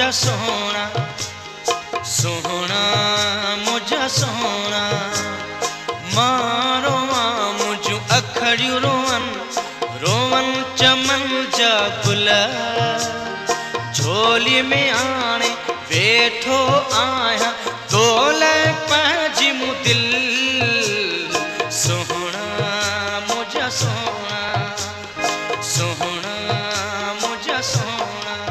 सोहना सोहना मुझा सोहना मां रोवां मुझूं अखड़ियूं Rowan Rowan चमन जा गुल झोली में आणे वेठो आहियां तोले पंहिंजी मूं दिल सोहना मुझा सोहना सोहना मुझा सोहना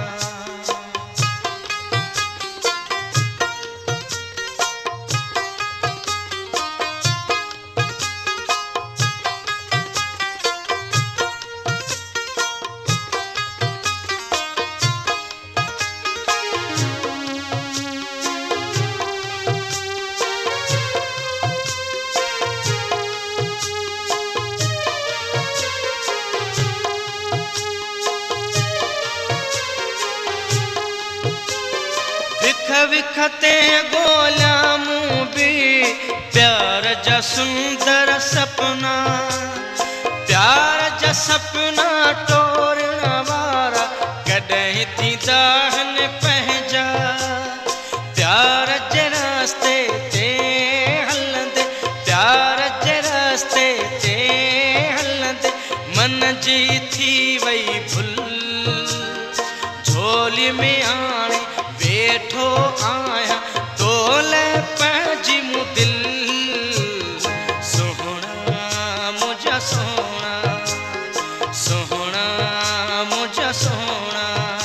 विखते गोला मूं भी प्यार जा सुंदर सपना प्यार जा सपना टोरण वारा कॾहिं थींदा आहिनि पंहिंजा प्यार जे रास्ते ते हलंदे प्यार जे रास्ते ते हलंदे मन जी थी वई भुल झोली में आणे वेठो आहियां तोले पंहिंजी मूं दिल सोहना मुझा सोहना सोहना मुझा सोहना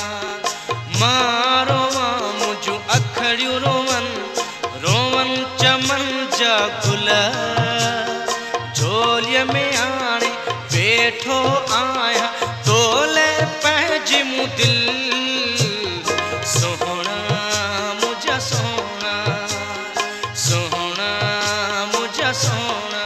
मां रोवां मुझूं अखड़ियूं रोवन रोवन चमन जा गुल झोलीअ में आणे वेठो आहियां तोले पंहिंजी मूं दिल सोहना मुझा सोहना सोहना मुझा सोहना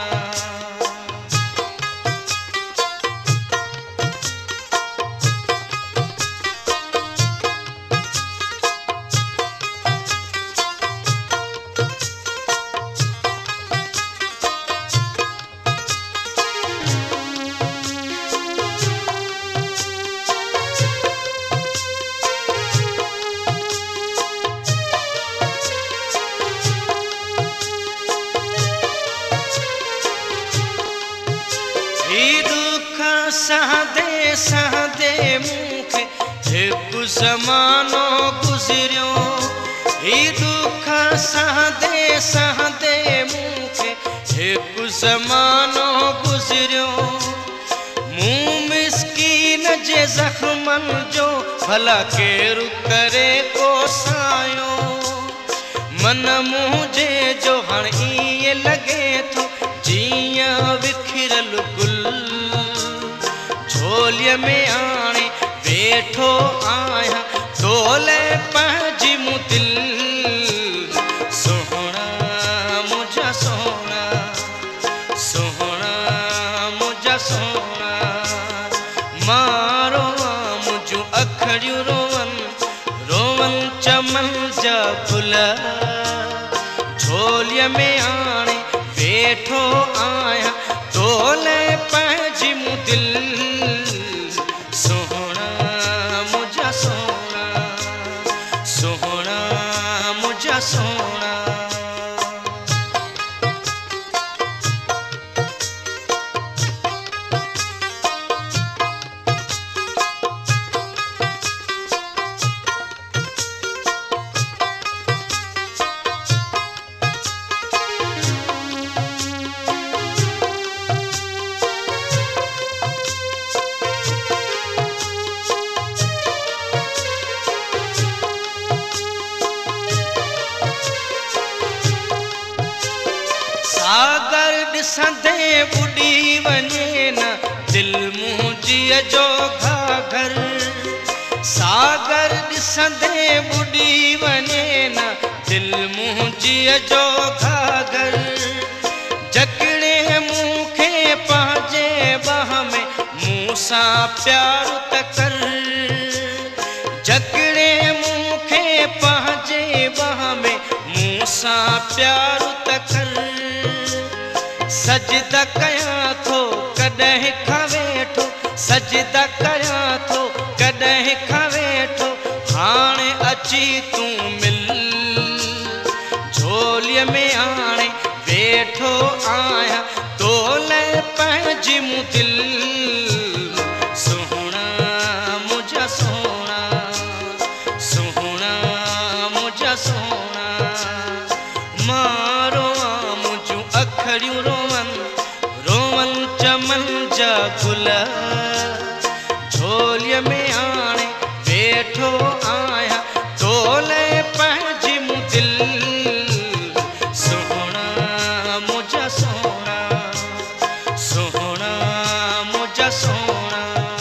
सहदे सहदे मूंखे हिकु ज़मानो गुज़रियो ही दुख सहदे सहदे मूंखे हिकु ज़मानो गुज़रियो मूं मिस्कीन जे ज़ख़्मनि जो भला केरु करे कोसायो मन मुंहिंजे जो हाणे ईअं लॻे थो जीअं विखिरल गुल झोलीअ में आणे वेठो आहियां तोले पंहिंजी मूं दिल सोहना मुझा सोहना सोहना मुझा सोहना मां रोवां मुझूं अखड़ियूं रोवन रोवन चमन जा गुल झोलीअ में आणे वेठो आहियां तोले पंहिंजी मूं दिल सोहना मुझा सोहना सोहना मुझा सोहना सागर ॾिसंदे ॿुॾी वञे न दिल मुंहिंजीअ जो घाघर सागर ॾिसंदे ॿुॾी वञे न दिल मुंहिंजीअ जो घाघर जकड़े मूंखे पंहिंजे बाह में मूं सां प्यार त कर जकड़े मूंखे पंहिंजे बाह में मूं सां प्यार त कर सजदा कयां थो कॾहिं खां वेठो सजदा कयां थो कॾहिं खां वेठो हाणे अची में आणे वेठो आहियां तोले पंहिंजी मूं दिल सुहिणा मुंहिंजा सोना सुहिणा मुंहिंजा सोना मां रोवां मुंहिंजूं अखड़ियूं रोवन रोवन चमन जा गुल झोलीअ में आणे वेठो आहियां तोले पंहिंजी मूं दिल सुहिणा मुंहिंजा सोना सुहिणा मुंहिंजा सोना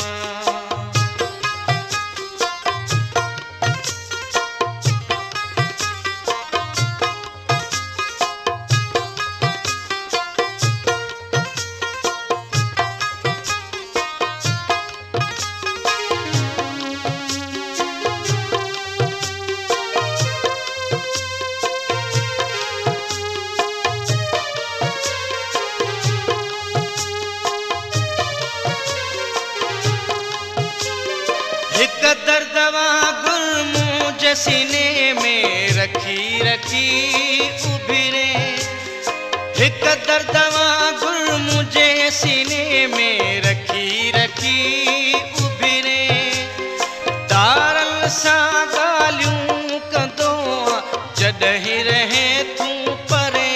हिक दर्दवा गुल मुंहिंजे सीने में रखी रखी उभिरे हिक दर्दवा गुल मुंहिंजे सीने में रखी रखी उभिरे तारल सां ॻाल्हियूं कंदो जॾहिं रहे तूं परे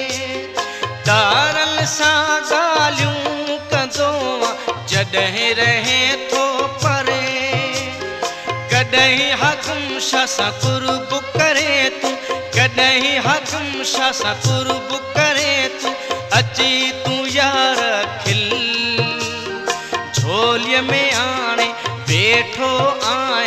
तारल सां ॻाल्हियूं कंदो जॾहिं रहे थो परे कॾहिं हकम शाह सां कुर्ब करे तूं कॾहिं हकम शाह सां कुर्ब करे तूं अची तूं यार खिल झोलीअ में आणे वेठो आहियां